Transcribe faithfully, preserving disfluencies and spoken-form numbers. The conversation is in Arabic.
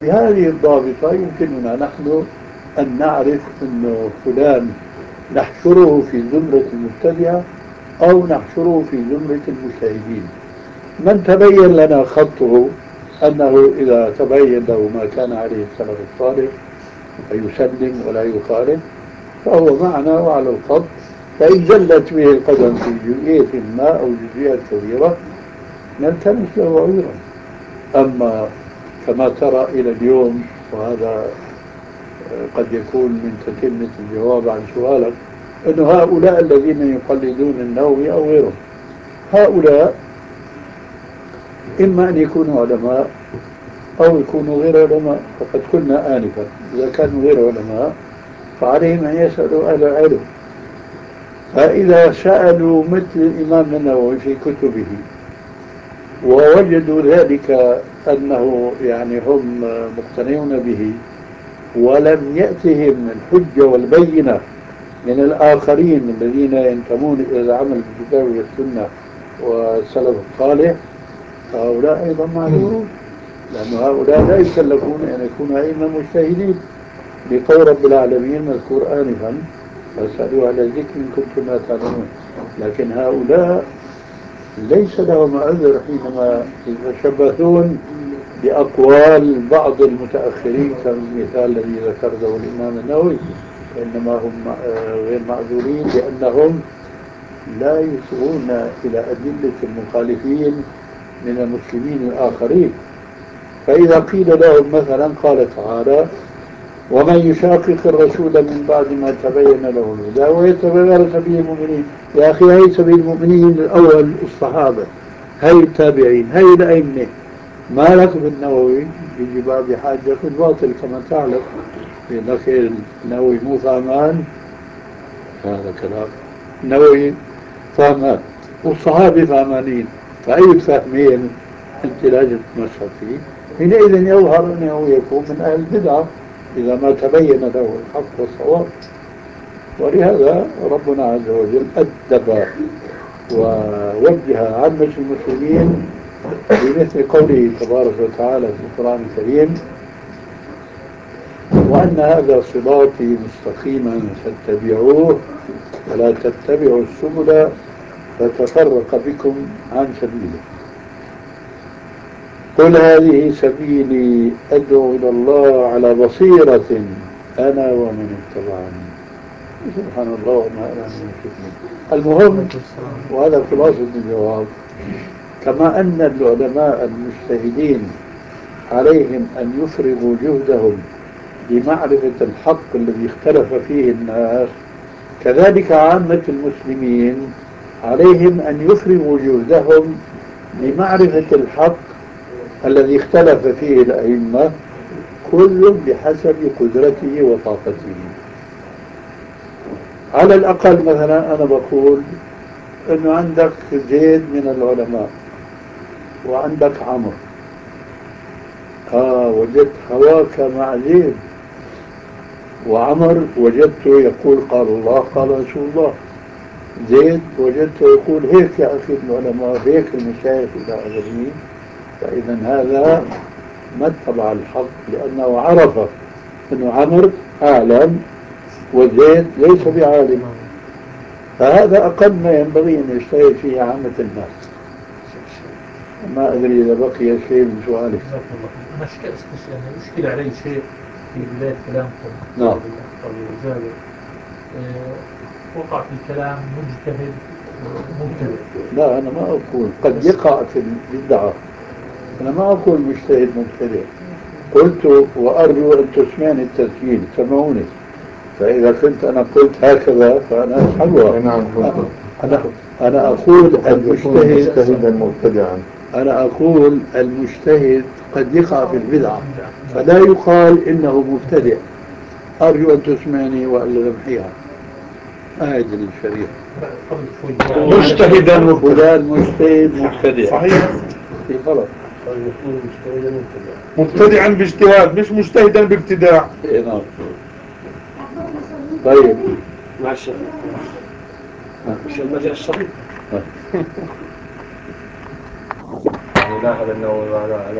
بهذه الضابطة يمكننا نحن أن نعرف أنه فلان نحشره في زمرة المبتدعة أو نحشره في زمرة المجتهدين. من تبين لنا خطه أنه إذا تبين له ما كان عليه السلف الصالح فيسلم ولا يخالف فهو معنا وعلى الخط، فإن زلت به القدم في جزئية ما أو جزئيات كبيرة نلتمس له عذرا. أما كما ترى إلى اليوم، وهذا قد يكون من تتمة الجواب عن سؤالك، أن هؤلاء الذين يقلدون النووي أو غيرهم، هؤلاء إما أن يكونوا علماء أو يكونوا غير علماء. فقد قلنا آنفا إذا كانوا غير علماء فعليهم أن يسألوا أهل العلم. فإذا سألوا مثل الإمام النووي في كتبه ووجدوا ذلك أنه يعني هم مقتنعون به ولم يأتهم الحجة والبينة من الآخرين الذين ينتمون إلى العمل بالكتاب والسنة والسلف الصالح، فهؤلاء أيضا معذورون، لأن هؤلاء لا يكلفون أن يكونوا أئمة مجتهدين بقول رب العالمين مذكور آنفا فاسألوا على الذكر إن كنتم لا تعلمون. لكن هؤلاء ليس لهم عذر حينما يتشبثون بأقوال بعض المتأخرين كالمثال الذي ذكره الإمام النووي، إنما هم غير معذورين لأنهم لا يصغون إلى أدلة المخالفين من المسلمين الآخرين. فإذا قيل لهم مثلا قال تعالى ومن يشاقق الرسول من بعد ما تبين له الهدى ويتبع غير سبيل المؤمنين، يا أخي هي سبيل المؤمنين الأول الصحابة، هي التابعين، هي الأئمة، ما لك بالنووي يجي باب حاجة في الباطل كما تعلم. لكن النووي مو فهمان، هذا كلام النووي فهمان والصحابة فهمانين، فأي الفهمين أنت لازم تمسك فيه. حينئذ يظهر أنه يكون من أهل البدعة إذا ما تبين له الحق والصواب. ولهذا ربنا عز وجل أدب ووجه عامة المسلمين بمثل قوله تبارك وتعالى في القرآن الكريم وأن هذا صراطي مستقيما فاتبعوه ولا تتبعوا السبل فتفرق بكم عن سبيله قل هذه سبيلي أدعو إلى الله على بصيرة أنا ومن اتبعني سبحان الله وما أنا من المشركين. المهم، وهذا خلاصة الجواب، كما أن العلماء المجتهدين عليهم أن يفرغوا جهدهم لمعرفة الحق الذي اختلف فيه الناس، كذلك عامة المسلمين عليهم أن يفرغوا جهدهم لمعرفة الحق الذي اختلف فيه الأئمة، كل بحسب قدرته وطاقته. على الأقل مثلا أنا بقول أنه عندك زيد من العلماء وعندك عمرو، آه وجدت هواك مع زيد، وعمر وجدته يقول قال الله قال رسول الله، زيد وجدته يقول هيك يا أخي العلماء هيك المشايخ إلى آخره. فإذا هذا ما اتبع الحق لأنه عرف أنه عمرو عالم وزيد ليس بعالم. فهذا أقل ما ينبغي أن يجتهد فيه عامة الناس. ما أدري إذا بقي شيء من سؤالك. أنا أشكل علي شيء في بداية كلامكم. نعم. جابر وقع في الكلام مجتهد مبتدع. لا أنا ما أقول قد يقع في البدعة، أنا ما أقول مجتهد مبتدع. قلت وأرجو أن تسمعني التسجيل، سمعوني. فإذا كنت أنا قلت هكذا فأنا حلوة. نعم. أنا أنا أقول المجتهد مجتهدا مبتدعا. أنا أقول المجتهد قد يقع في البدعة فلا يقال إنه مبتدع. أرجو أن تسمعني وألا نمحيها. أعد الشريف. مجتهدا مبتدعا. فلان مجتهد مبتدع. صحيح. في غلط. مبتدعا باجتهاد مش مجتهدا بابتداع. إيه نعم. طيب مع الشيخ عشان ما جاء الشريط. لا هذا النووي